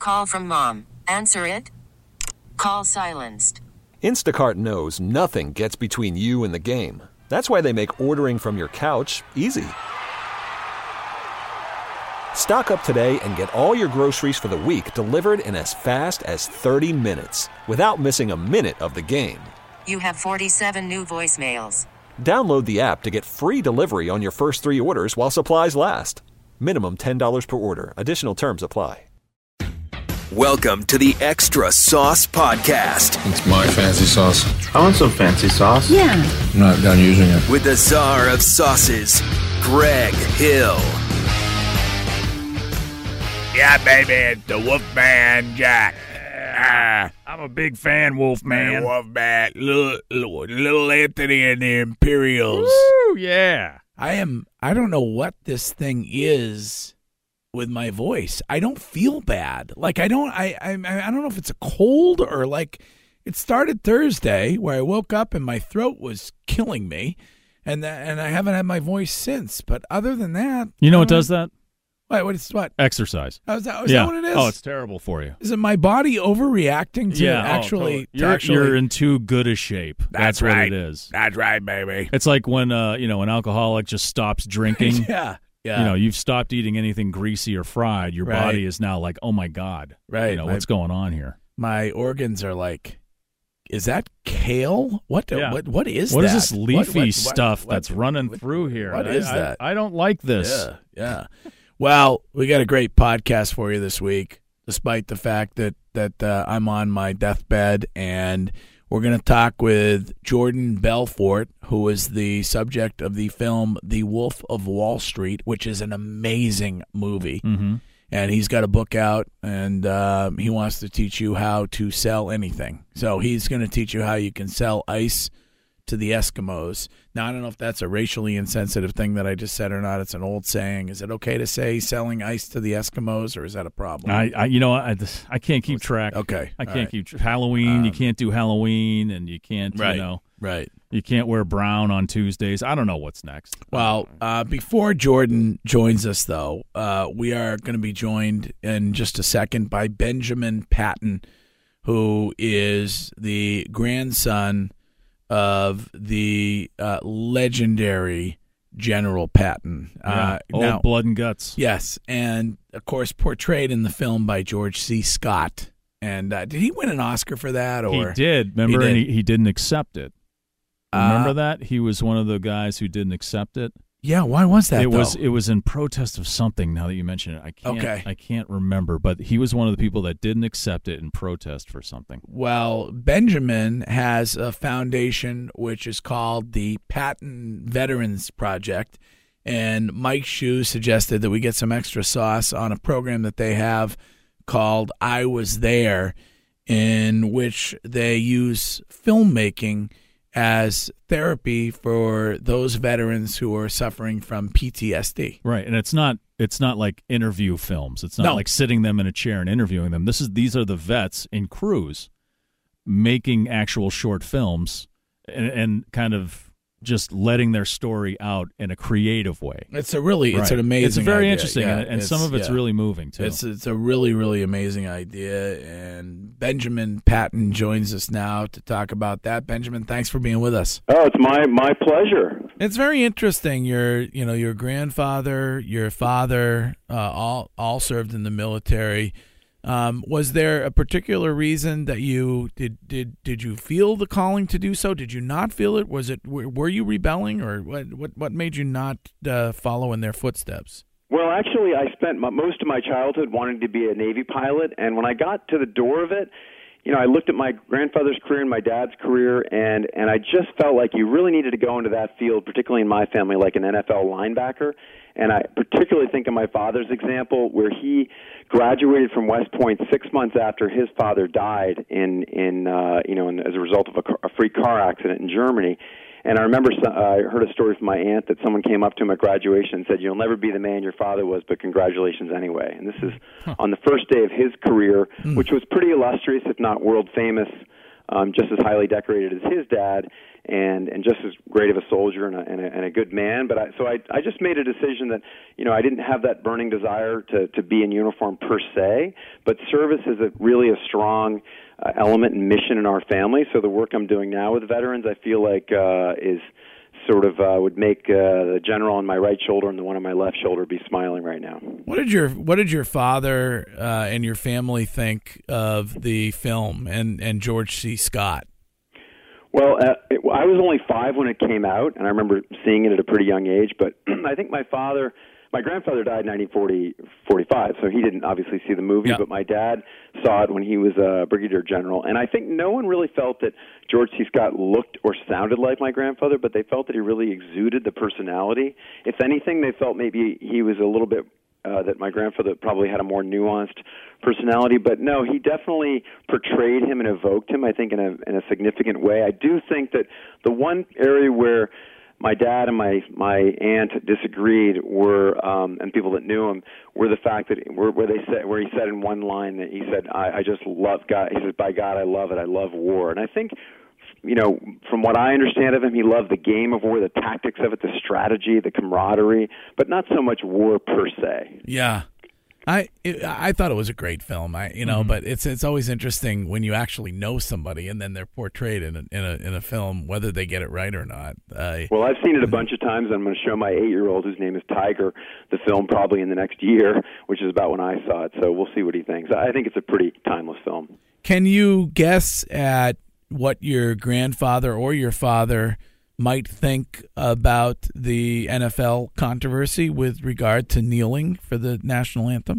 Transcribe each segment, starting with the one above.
Call from mom. Answer it. Call silenced. Instacart knows nothing gets between you and the game. That's why they make ordering from your couch easy. Stock up today and get all your groceries for the week delivered in as fast as 30 minutes without missing a minute of the game. You have 47 new voicemails. Download the app to get free delivery on your first 3 orders while supplies last. Minimum $10 per order. Additional terms apply. Welcome to the Extra Sauce Podcast. It's my fancy sauce. I want some fancy sauce. Yeah. I'm not done using it. With the czar of sauces, Greg Hill. Yeah, baby, it's the Wolfman Jack. I'm a big fan, Wolfman. Wolfman, little Anthony and the Imperials. Woo, yeah. I don't know what this thing is with my voice. I don't feel bad. Like I don't know if it's a cold or like it started Thursday where I woke up and my throat was killing me, and I haven't had my voice since. But other than that, you know what does that? What? Exercise. Is that what it is? Oh, it's terrible for you. Is it my body overreacting to actually? You're in too good a shape. That's right. what it is. That's right, baby. It's like when an alcoholic just stops drinking. Yeah. You've stopped eating anything greasy or fried. Your body is now like, oh my God. Right. What's going on here? My organs are like, is that kale? What is that? What is this leafy stuff that's running through here? What is that? I don't like this. Yeah. Well, we got a great podcast for you this week, despite the fact that I'm on my deathbed, and we're going to talk with Jordan Belfort, who is the subject of the film The Wolf of Wall Street, which is an amazing movie. Mm-hmm. And he's got a book out, and he wants to teach you how to sell anything. So he's going to teach you how you can sell ice to the Eskimos. Now, I don't know if that's a racially insensitive thing that I just said or not. It's an old saying. Is it okay to say selling ice to the Eskimos, or is that a problem? I can't keep track. Okay. I can't keep Halloween. You can't do Halloween, and you can't, Right. You can't wear brown on Tuesdays. I don't know what's next. Well, before Jordan joins us, though, we are going to be joined in just a second by Benjamin Patton, who is the grandson of the legendary General Patton. Old Blood and Guts. Yes, and, of course, portrayed in the film by George C. Scott. And did he win an Oscar for that? Or he did. Remember, he did. And he didn't accept it. Remember that? He was one of the guys who didn't accept it. Yeah, why was that, It was in protest of something, now that you mention it. I can't remember, but he was one of the people that didn't accept it in protest for something. Well, Benjamin has a foundation which is called the Patton Veterans Project, and Mike Shue suggested that we get some extra sauce on a program that they have called I Was There, in which they use filmmaking as therapy for those veterans who are suffering from PTSD. Right, and it's not like interview films. It's not like sitting them in a chair and interviewing them. These are the vets in crews making actual short films and kind of just letting their story out in a creative way. It's an amazing It's very idea. interesting, and some of it's really moving, too. It's a really, really amazing idea, and Benjamin Patton joins us now to talk about that. Benjamin, thanks for being with us. Oh, it's my pleasure. It's very interesting. Your grandfather, your father, all served in the military. Was there a particular reason that you did you feel the calling to do so? Did you not feel it? Were you rebelling, or what made you not follow in their footsteps? Well, actually, I spent most of my childhood wanting to be a Navy pilot, and when I got to the door of it, I looked at my grandfather's career and my dad's career, and I just felt like you really needed to go into that field, particularly in my family, like an NFL linebacker. And I particularly think of my father's example, where he graduated from West Point 6 months after his father died as a result of a freak car accident in Germany. And I remember I heard a story from my aunt that someone came up to him at graduation and said, "You'll never be the man your father was, but congratulations anyway." And this is on the first day of his career, which was pretty illustrious, if not world famous, just as highly decorated as his dad. and just as great of a soldier and a good man. But I just made a decision that, I didn't have that burning desire to be in uniform per se, but service is really a strong element and mission in our family. So the work I'm doing now with veterans, I feel like is sort of would make the general on my right shoulder and the one on my left shoulder be smiling right now. What did your father and your family think of the film and George C. Scott? Well, I was only 5 when it came out, and I remember seeing it at a pretty young age. But I think my grandfather died in 1945, so he didn't obviously see the movie. Yeah. But my dad saw it when he was a brigadier general, and I think no one really felt that George C. Scott looked or sounded like my grandfather, but they felt that he really exuded the personality. If anything, they felt maybe he was a little bit that my grandfather probably had a more nuanced personality, but no, he definitely portrayed him and evoked him, I think, in a significant way. I do think that the one area where my dad and my aunt disagreed were, and people that knew him, were the fact that where he said in one line that he said, I just love God. He says, by God, I love it. I love war. And I think, from what I understand of him, he loved the game of war, the tactics of it, the strategy, the camaraderie, but not so much war per se. Yeah. I thought it was a great film. But it's always interesting when you actually know somebody and then they're portrayed in a film, whether they get it right or not. Well, I've seen it a bunch of times. I'm going to show my 8-year-old, whose name is Tiger, the film probably in the next year, which is about when I saw it. So we'll see what he thinks. I think it's a pretty timeless film. Can you guess at what your grandfather or your father might think about the NFL controversy with regard to kneeling for the national anthem?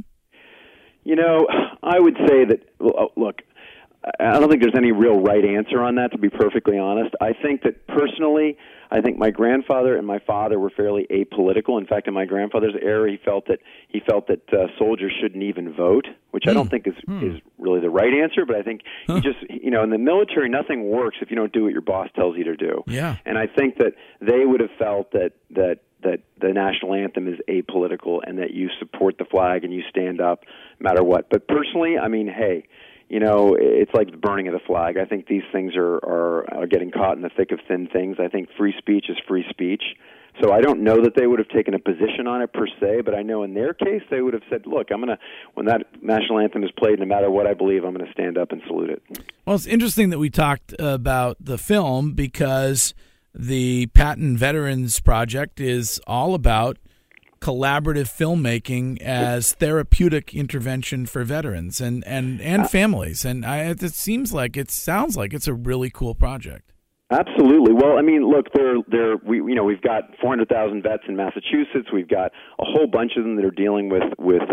I would say that, look, I don't think there's any real right answer on that, to be perfectly honest. I think that personally, I think my grandfather and my father were fairly apolitical. In fact, in my grandfather's era, he felt that soldiers shouldn't even vote, which I don't think is really the right answer. But I think you just, in the military, nothing works if you don't do what your boss tells you to do. Yeah. And I think that they would have felt that the national anthem is apolitical and that you support the flag and you stand up no matter what. But personally, I mean, hey, it's like the burning of the flag. I think these things are getting caught in the thick of thin things. I think free speech is free speech. So I don't know that they would have taken a position on it per se, but I know in their case they would have said, look, when that national anthem is played, no matter what I believe, I'm going to stand up and salute it. Well, it's interesting that we talked about the film because the Patton Veterans Project is all about collaborative filmmaking as therapeutic intervention for veterans and families, and it sounds like it's a really cool project. Absolutely. Well, I mean, look, we've got 400,000 vets in Massachusetts. We've got a whole bunch of them that are dealing with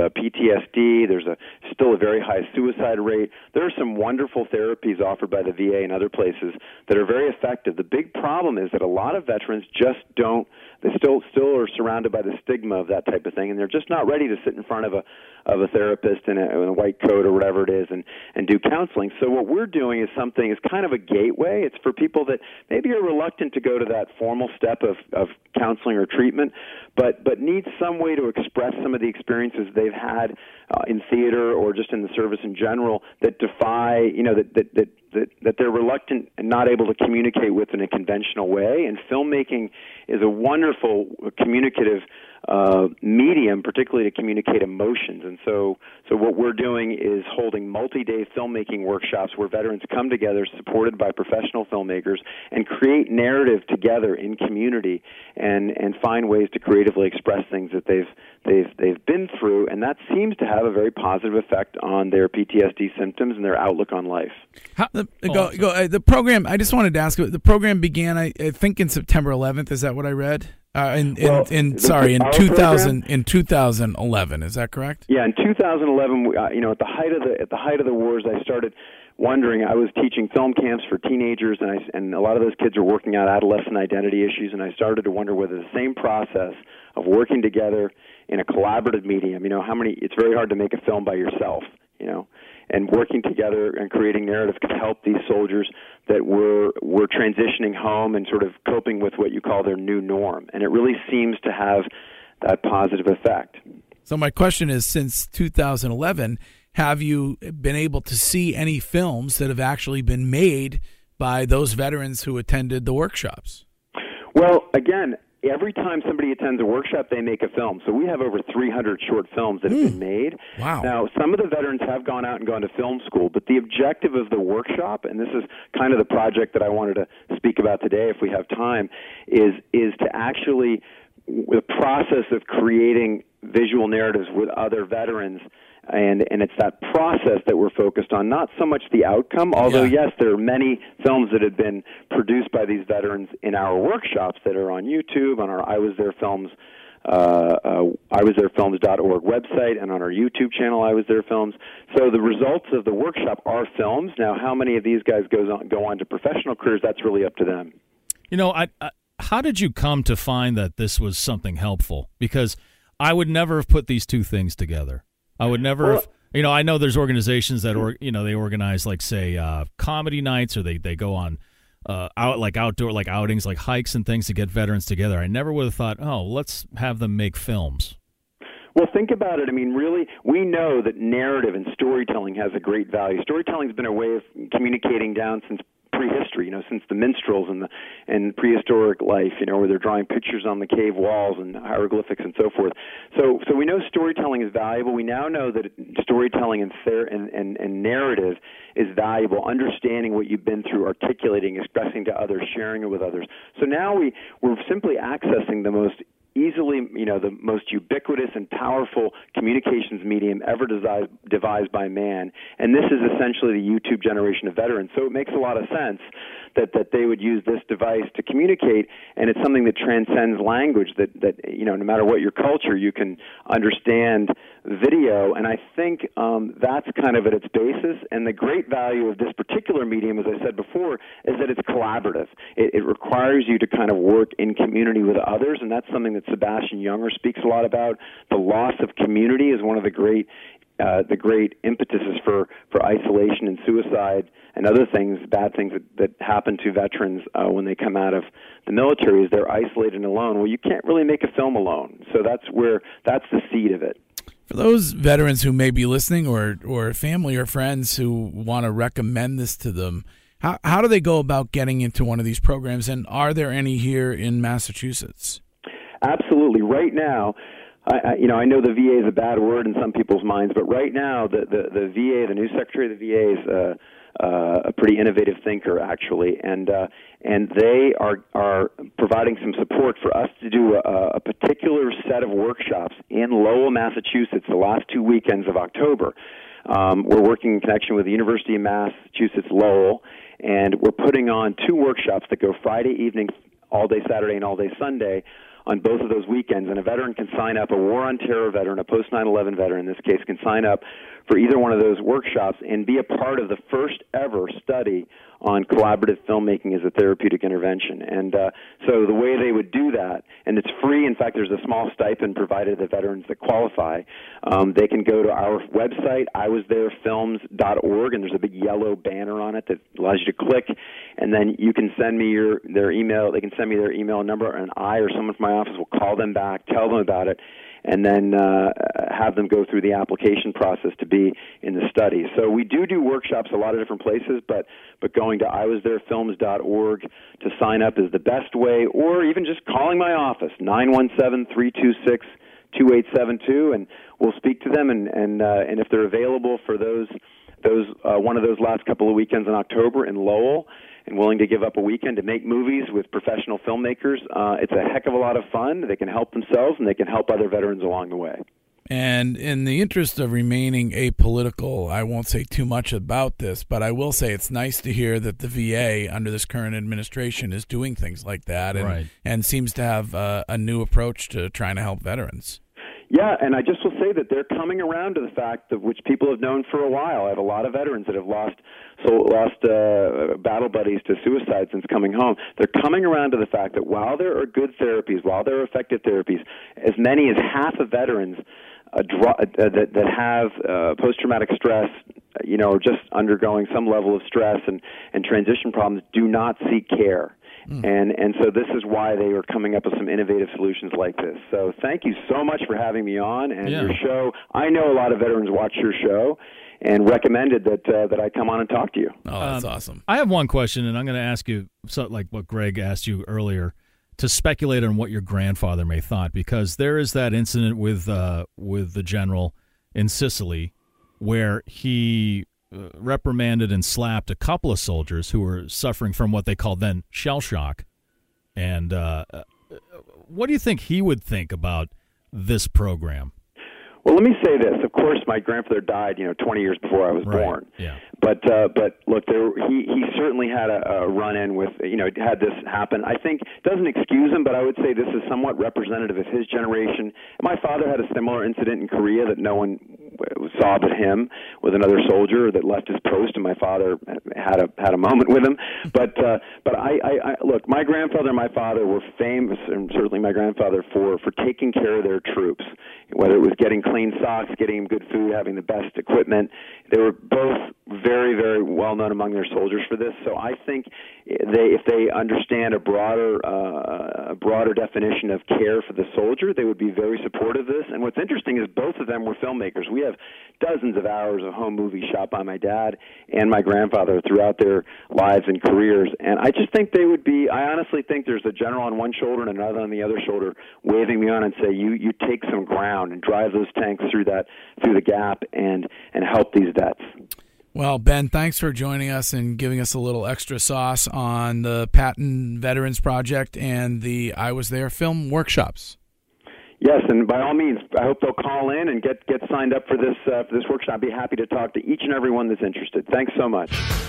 PTSD. There's still a very high suicide rate. There are some wonderful therapies offered by the VA and other places that are very effective. The big problem is that a lot of veterans just don't. They still are surrounded by the stigma of that type of thing, and they're just not ready to sit in front of a therapist in a white coat or whatever it is and do counseling. So what we're doing is kind of a gateway. It's for people that maybe are reluctant to go to that formal step of counseling or treatment, but need some way to express some of the experiences they've had in theater or just in the service in general that defy, that they're reluctant and not able to communicate with in a conventional way. And filmmaking is a wonderful communicative medium, particularly to communicate emotions. And so what we're doing is holding multi-day filmmaking workshops where veterans come together, supported by professional filmmakers, and create narrative together in community and find ways to creatively express things that they've been through. And that seems to have a very positive effect on their PTSD symptoms and their outlook on life. The program, I just wanted to ask, the program began, I think, in September 11th. Is that what I read? In 2011, is that correct? Yeah, in 2011, at the height of the wars, I started wondering. I was teaching film camps for teenagers, and a lot of those kids are working out adolescent identity issues, and I started to wonder whether the same process of working together in a collaborative medium, it's very hard to make a film by yourself, and working together and creating narrative could help these soldiers that were transitioning home and sort of coping with what you call their new norm. And it really seems to have that positive effect. So my question is, since 2011, have you been able to see any films that have actually been made by those veterans who attended the workshops? Well, again, every time somebody attends a workshop, they make a film. So we have over 300 short films that have been made. Wow. Now, some of the veterans have gone out and gone to film school, but the objective of the workshop, and this is kind of the project that I wanted to speak about today if we have time, is to actually, the process of creating visual narratives with other veterans. And it's that process that we're focused on, not so much the outcome, although, yes, there are many films that have been produced by these veterans in our workshops that are on YouTube, on our I Was There Films, iwastherefilms.org website, and on our YouTube channel, I Was There Films. So the results of the workshop are films. Now, how many of these guys go on to professional careers, that's really up to them. You know, how did you come to find that this was something helpful? Because I would never have put these two things together. I would never have, I know there's organizations that, they organize, like, say, comedy nights, or they go on outdoor, like, outings, like hikes and things to get veterans together. I never would have thought, let's have them make films. Well, think about it. I mean, really, we know that narrative and storytelling has a great value. Storytelling's been a way of communicating down since prehistory, since the minstrels and prehistoric life, where they're drawing pictures on the cave walls and hieroglyphics and so forth. So we know storytelling is valuable. We now know that storytelling and narrative is valuable, understanding what you've been through, articulating, expressing to others, sharing it with others. So now we're simply accessing the most easily, the most ubiquitous and powerful communications medium ever devised by man. And this is essentially the YouTube generation of veterans. So it makes a lot of sense that they would use this device to communicate, and it's something that transcends language, that no matter what your culture, you can understand video. And I think that's kind of at its basis. And the great value of this particular medium, as I said before, is that it's collaborative. It requires you to kind of work in community with others, and that's something that Sebastian Junger speaks a lot about. The loss of community is one of the great impetuses for isolation and suicide and other things, bad things that happen to veterans when they come out of the military, is they're isolated and alone. Well, you can't really make a film alone. So that's the seed of it. For those veterans who may be listening, or family or friends who want to recommend this to them, how do they go about getting into one of these programs, and are there any here in Massachusetts? Absolutely. Right now, I know the VA is a bad word in some people's minds, but right now the VA, the new Secretary of the VA, is a pretty innovative thinker, actually, and they are providing some support for us to do a particular set of workshops in Lowell, Massachusetts, the last 2 weekends of October. We're working in connection with the University of Massachusetts Lowell, and we're putting on 2 workshops that go Friday evening, all day Saturday, and all day Sunday, on both of those weekends. And a veteran can sign up, a War on Terror veteran, a post-9/11 veteran in this case, can sign up for either one of those workshops and be a part of the first ever study on collaborative filmmaking as a therapeutic intervention. And so the way they would do that, and it's free, in fact, there's a small stipend provided to veterans that qualify. They can go to our website, iwastherefilms.org, and there's a big yellow banner on it that allows you to click, and then you can send me their email. They can send me their email number, and I or someone from my office will call them back, tell them about it, and then have them go through the application process to be in the study. So we do workshops a lot of different places, but going to iwastherefilms.org to sign up is the best way, or even just calling my office, 917-326-2872, and we'll speak to them, and if they're available for those one of those last couple of weekends in October in Lowell, and willing to give up a weekend to make movies with professional filmmakers, it's a heck of a lot of fun. They can help themselves, and they can help other veterans along the way. And in the interest of remaining apolitical, I won't say too much about this, but I will say it's nice to hear that the VA, under this current administration, is doing things like that, and seems to have a new approach to trying to help veterans. Yeah, and I just will say that they're coming around to the fact of which people have known for a while. I have a lot of veterans that have lost battle buddies to suicide since coming home. They're coming around to the fact that while there are good therapies, while there are effective therapies, as many as half of veterans that have post-traumatic stress, or just undergoing some level of stress and transition problems, do not seek care. And so this is why they are coming up with some innovative solutions like this. So thank you so much for having me on and your show. I know a lot of veterans watch your show, and recommended that I come on and talk to you. Oh, that's awesome. I have one question, and I'm going to ask you, like what Greg asked you earlier, to speculate on what your grandfather may thought, because there is that incident with the general in Sicily where he reprimanded and slapped a couple of soldiers who were suffering from what they called then shell shock. And what do you think he would think about this program? Well, let me say this. Of course, my grandfather died, 20 years before I was born. Yeah. But look, he certainly had a run-in with, had this happen. I think it doesn't excuse him, but I would say this is somewhat representative of his generation. My father had a similar incident in Korea that no one saw but him, with another soldier that left his post, and my father had a moment with him. But I look, my grandfather and my father were famous, and certainly my grandfather, for taking care of their troops, whether it was getting clean socks, getting them good food, having the best equipment. They were both very, very well known among their soldiers for this. So I think if they understand a broader definition of care for the soldier, they would be very supportive of this. And what's interesting is both of them were filmmakers. We have dozens of hours of home movies shot by my dad and my grandfather throughout their lives and careers. And I just think they would be, I honestly think there's a general on one shoulder and another on the other shoulder waving me on and say, you take some ground and drive those tanks through the gap and help these vets. Well, Ben, thanks for joining us and giving us a little extra sauce on the Patton Veterans Project and the I Was There film workshops. Yes, and by all means, I hope they'll call in and get signed up for this workshop. I'd be happy to talk to each and every one that's interested. Thanks so much.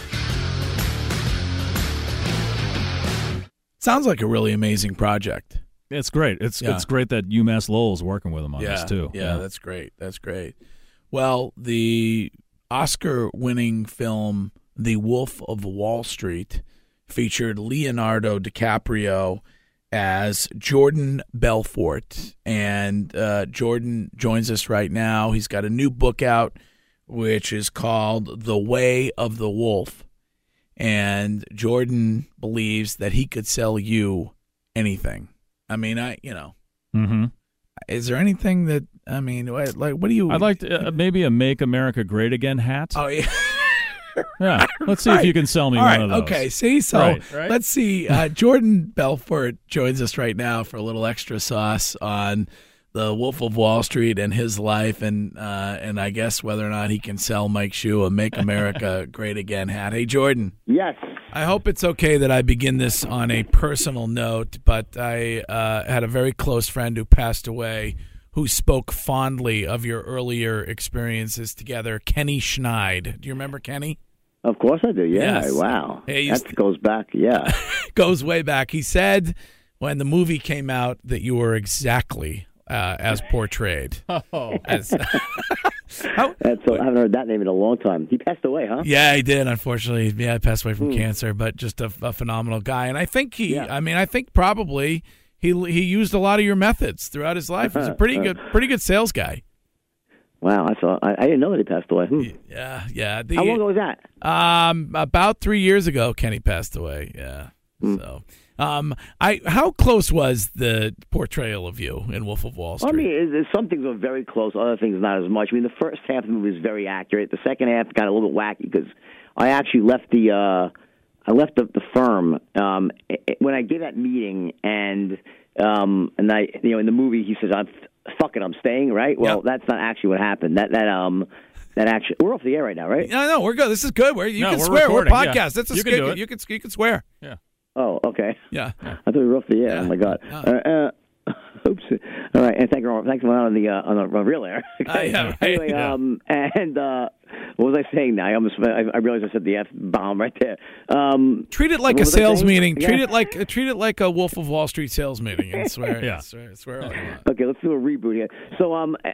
Sounds like a really amazing project. It's great. It's great that UMass Lowell's working with them on this too. Yeah, that's great. That's great. Well, the Oscar-winning film The Wolf of Wall Street featured Leonardo DiCaprio as Jordan Belfort, and Jordan joins us right now. He's got a new book out, which is called The Way of the Wolf, and Jordan believes that he could sell you anything. I mean, Mm-hmm. Is there anything that, what do you... I'd like to, maybe a Make America Great Again hat. Oh, yeah. Yeah, let's see if you can sell me one of those. Okay, see, so right. Let's see. Jordan Belfort joins us right now for a little extra sauce on the Wolf of Wall Street and his life, and I guess whether or not he can sell Mike Shue a Make America Great Again hat. Hey, Jordan. Yes. I hope it's okay that I begin this on a personal note, but I had a very close friend who passed away who spoke fondly of your earlier experiences together, Kenny Schneid. Do you remember Kenny? Of course I do, yeah. Yes. Wow. That goes back, yeah. Goes way back. He said when the movie came out that you were exactly as portrayed. Oh. I haven't heard that name in a long time. He passed away, huh? Yeah, he did, unfortunately. Yeah, he passed away from cancer, but just a phenomenal guy. And I think I think probably he used a lot of your methods throughout his life. He's a pretty good sales guy. Wow, I didn't know that he passed away. Yeah. How long ago was that? About 3 years ago, Kenny passed away. Yeah. So, how close was the portrayal of you in Wolf of Wall Street? I mean, some things were very close, other things not as much. I mean, the first half of the movie was very accurate. The second half got a little bit wacky because I actually left the firm when I gave that meeting, and I, in the movie he says, I'm staying, right? Well, That's not actually what happened. That actually, we're off the air right now, right? No, we're good. This is good. You can swear. Recording. We're podcast. Yeah. That's a you good. Can do it. You can swear. Yeah. Oh, okay. Yeah. I thought we were off the air. Yeah. Oh my God. Oops. All right, and thanks for on the real air. Okay. Right. Anyway, and what was I saying now? I realized I said the F bomb right there. Treat it like a sales meeting. Yeah. Treat it like a Wolf of Wall Street sales meeting. And swear. Swear all you want. Okay, let's do a reboot here. So,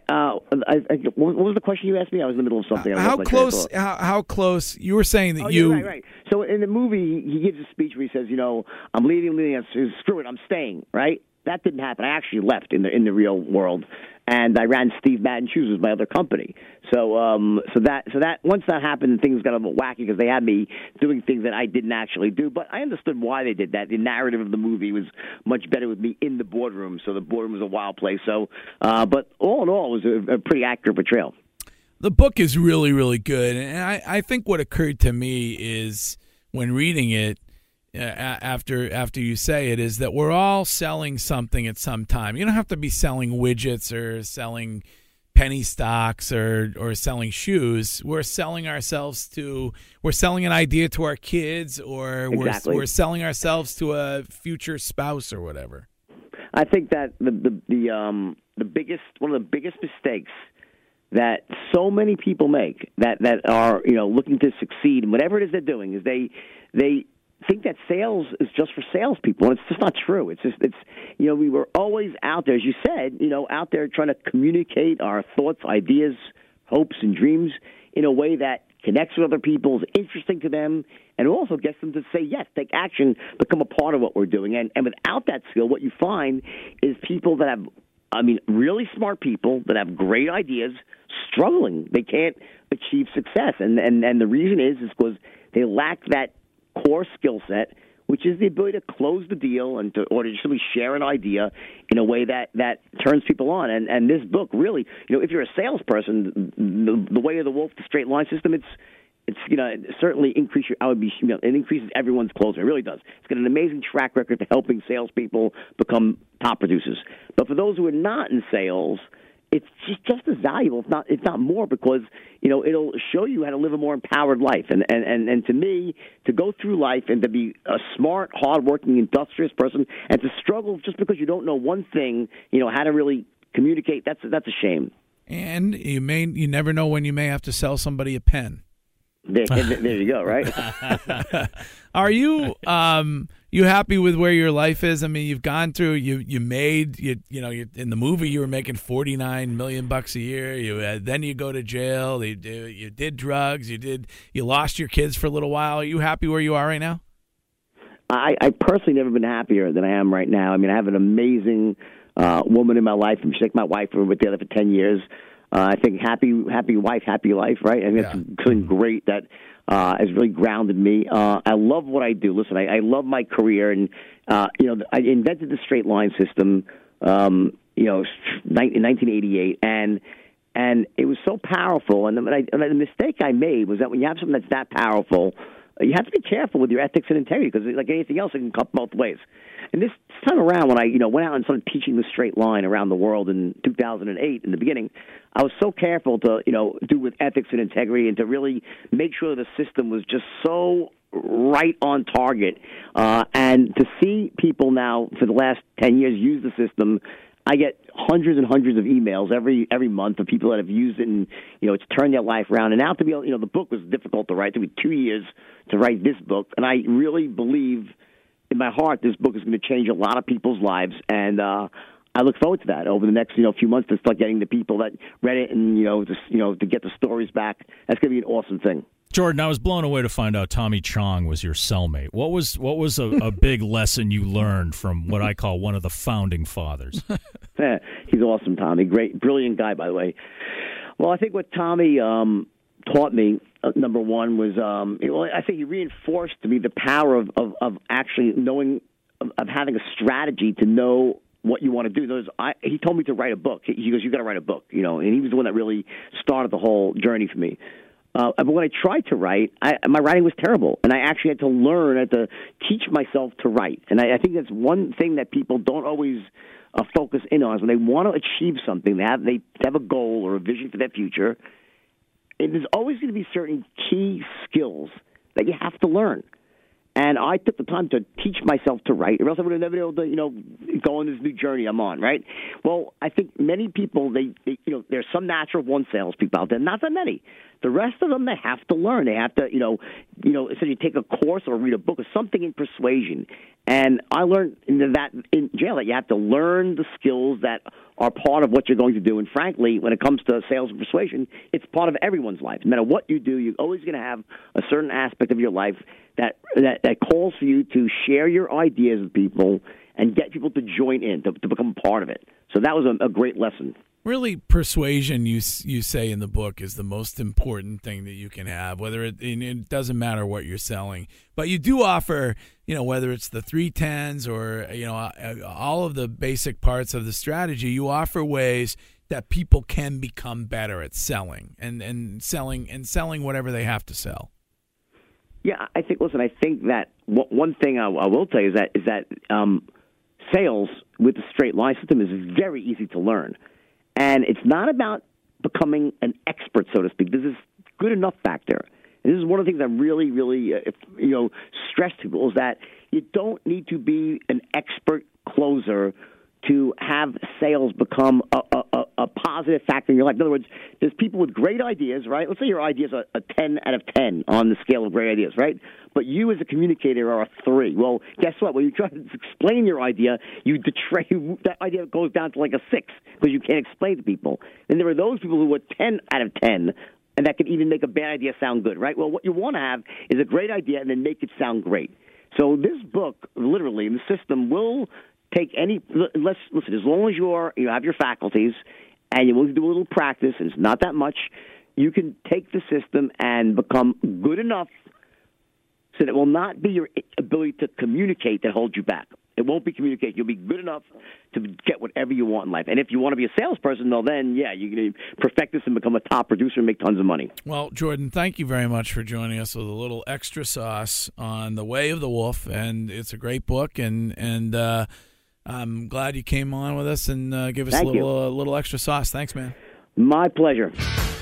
what was the question you asked me? I was in the middle of something. How close? How close? You were saying that you. Right. So in the movie, he gives a speech where he says, I'm leaving. Screw it, I'm staying. Right. That didn't happen. I actually left in the real world, and I ran Steve Madden Shoes, was my other company. So that once that happened, things got a little wacky because they had me doing things that I didn't actually do. But I understood why they did that. The narrative of the movie was much better with me in the boardroom. So the boardroom was a wild place. So, but all in all, it was a pretty accurate portrayal. The book is really, really good. And I think what occurred to me is when reading it, after you say it, is that we're all selling something at some time. You don't have to be selling widgets or selling penny stocks or selling shoes. We're selling we're selling an idea to our kids, or we're selling ourselves to a future spouse or whatever. I think that the biggest one of the biggest mistakes that so many people make that are looking to succeed in whatever it is they're doing is they think that sales is just for salespeople, and it's just not true. It's we were always out there, as you said, out there trying to communicate our thoughts, ideas, hopes, and dreams in a way that connects with other people, is interesting to them, and also gets them to say yes, take action, become a part of what we're doing. And without that skill, what you find is people that have, really smart people that have great ideas struggling. They can't achieve success, and the reason is because they lack that core skill set, which is the ability to close the deal or to simply share an idea in a way that turns people on. And this book really, if you're a salesperson, the way of the wolf, the straight line system, it's certainly increase it increases everyone's closing. It really does. It's got an amazing track record to helping salespeople become top producers. But for those who are not in sales, it's just as valuable, if not more, because it'll show you how to live a more empowered life. And to me, to go through life and to be a smart, hardworking, industrious person, and to struggle just because you don't know one thing, how to really communicate, that's a shame. And you never know when you may have to sell somebody a pen. There you go, right? Are you you happy with where your life is? I mean, you've gone through. You made in the movie you were making $49 million a year. Then you go to jail. You did drugs. You lost your kids for a little while. Are you happy where you are right now? I personally never been happier than I am right now. I mean, I have an amazing woman in my life. She's like my wife. We've been together for 10 years. I think happy wife, happy life, right? I think that's something great that has really grounded me. I love what I do. Listen, I love my career, and I invented the straight line system, in 1988, and it was so powerful. And the mistake I made was that when you have something that's that powerful, you have to be careful with your ethics and integrity, because like anything else, it can cut both ways. And this time around, when I went out and started teaching the straight line around the world in 2008, in the beginning, I was so careful to do with ethics and integrity, and to really make sure the system was just so right on target. And to see people now for the last 10 years use the system, I get hundreds and hundreds of emails every month of people that have used it, and it's turned their life around. And now to be able, the book was difficult to write. It took me 2 years to write this book, and I really believe in my heart this book is going to change a lot of people's lives. And I look forward to that over the next few months, to start getting the people that read it and to get the stories back. That's going to be an awesome thing. Jordan, I was blown away to find out Tommy Chong was your cellmate. What was a big lesson you learned from what I call one of the founding fathers? He's awesome, Tommy. Great, brilliant guy, by the way. Well, I think what Tommy taught me, number one, was I think he reinforced to me the power of actually knowing, of having a strategy to know what you want to do. He told me to write a book. He goes, "You got to write a book," and he was the one that really started the whole journey for me. But when I tried to write, my writing was terrible, and I actually had to teach myself to write. And I think that's one thing that people don't always focus in on, is when they want to achieve something, they have a goal or a vision for their future. There's always going to be certain key skills that you have to learn. And I took the time to teach myself to write, or else I would have never been able to, go on this new journey I'm on, right? Well, I think many people, there's some natural one salespeople out there, not that many. The rest of them, they have to learn. They have to, essentially take a course or read a book or something in persuasion. And I learned that in jail that you have to learn the skills that are part of what you're going to do. And frankly, when it comes to sales and persuasion, it's part of everyone's life. No matter what you do, you're always going to have a certain aspect of your life that calls for you to share your ideas with people and get people to join in, to become part of it. So that was a great lesson. Really, persuasion, you say in the book, is the most important thing that you can have, whether it doesn't matter what you're selling. But you do offer, whether it's the 310s or, all of the basic parts of the strategy, you offer ways that people can become better at selling and selling whatever they have to sell? Yeah, I think that one thing I will tell you is that sales with the straight line system is very easy to learn. And it's not about becoming an expert, so to speak. This is good enough factor. And this is one of the things I really, really, stress to people is that you don't need to be an expert closer to have sales become a positive factor in your life. In other words, there's people with great ideas, right? Let's say your idea is a 10 out of 10 on the scale of great ideas, right? But you as a communicator are a 3. Well, guess what? When you try to explain your idea, that idea goes down to like a 6 because you can't explain to people. And there are those people who are 10 out of 10 and that can even make a bad idea sound good, right? Well, what you want to have is a great idea and then make it sound great. So this book, literally, the system will take listen, as long as you have your faculties and you will do a little practice, and it's not that much, you can take the system and become good enough so that it will not be your ability to communicate that holds you back. It won't be communication. You'll be good enough to get whatever you want in life. And if you want to be a salesperson, well, then, yeah, you're going to perfect this and become a top producer and make tons of money. Well, Jordan, thank you very much for joining us with a little extra sauce on The Way of the Wolf. And it's a great book, and I'm glad you came on with us and give us a little extra sauce. Thanks, man. My pleasure.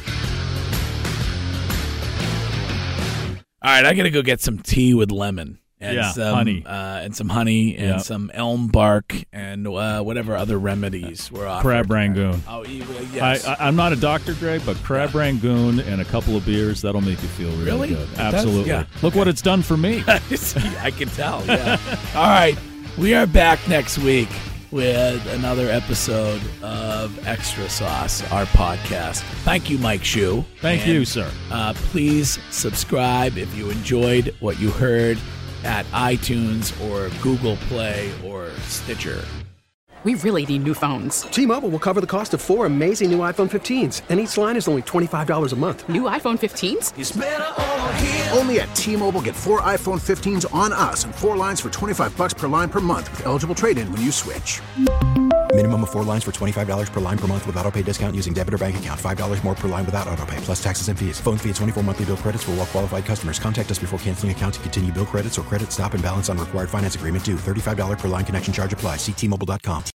All right, I got to go get some tea with lemon. And some honey. And some honey and some elm bark and whatever other remedies we're offering. Crab Rangoon. Oh, yes. I'm not a doctor, Greg, but Crab Rangoon and a couple of beers, that'll make you feel really good. Absolutely. Look what it's done for me. I can tell, yeah. All right, we are back next week with another episode of Extra Sauce, our podcast. Thank you, Mike Shue. Thank you, sir. Please subscribe if you enjoyed what you heard at iTunes or Google Play or Stitcher. We really need new phones. T-Mobile will cover the cost of 4 amazing new iPhone 15s, and each line is only $25 a month. New iPhone 15s? It's better over here. Only at T-Mobile, get 4 iPhone 15s on us and 4 lines for $25 per line per month with eligible trade-in when you switch. Minimum of 4 lines for $25 per line per month with autopay discount using debit or bank account. $5 more per line without autopay, plus taxes and fees. Phone fee at 24 monthly bill credits for well-qualified customers. Contact us before canceling account to continue bill credits or credit stop and balance on required finance agreement due. $35 per line connection charge applies. See T-Mobile.com.